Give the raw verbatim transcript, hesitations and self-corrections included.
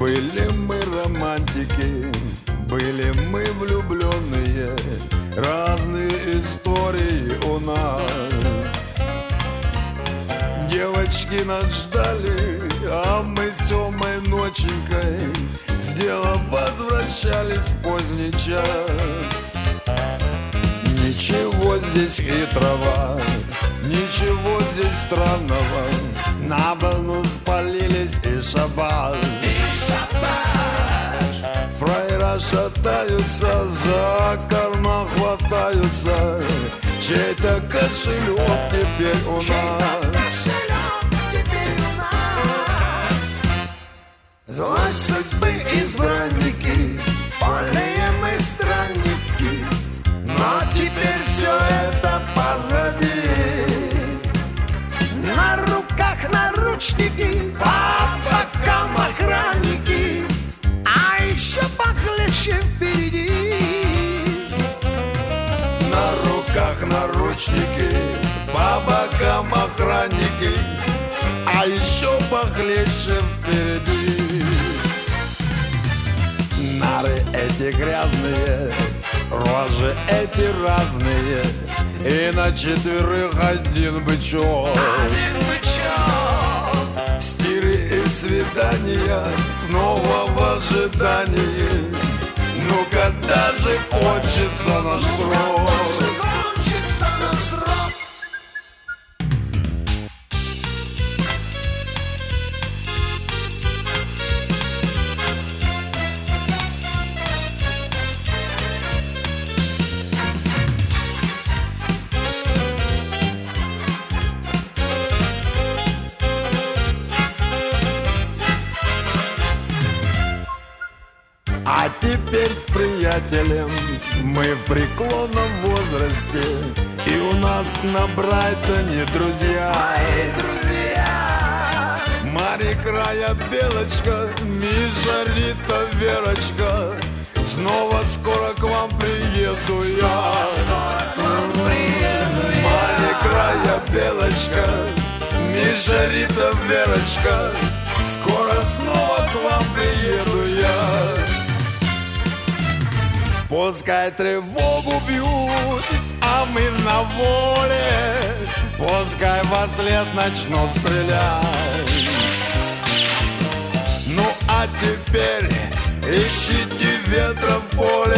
Были мы романтики, были мы влюбленные, разные истории у нас. Девочки нас ждали, а мы с темной ноченькой с дела возвращались в поздний час. Ничего здесь хитрого, ничего здесь странного, на волну спалились и шабаш. Фраера шатаются, за карман хватаются, чей-то кошелек теперь у нас. Злой судьбы избранники, полные мы странники, но теперь все это позади. На руках наручники, по бокам охранники, а еще похлеще впереди. На руках наручники, по бокам охранники, а еще похлеще впереди. Нары эти грязные, рожи эти разные, и на четверых один бычок. Один бычок. Стиры и свидания, снова в ожидании. Ну когда же кончится наш срок? Кончится наш срок. А теперь с приятелем мы в преклонном возрасте, и у нас на Брайтоне друзья. Мои друзья. Мари, Края, Белочка, Миша, Рита, Верочка, снова скоро к вам приеду я. Мари, Края, Белочка, Миша, Рита, Верочка, скоро снова к вам приеду я. Пускай тревогу бьют, а мы на воле, пускай во след начнут стрелять. Ну а теперь ищите ветра в поле.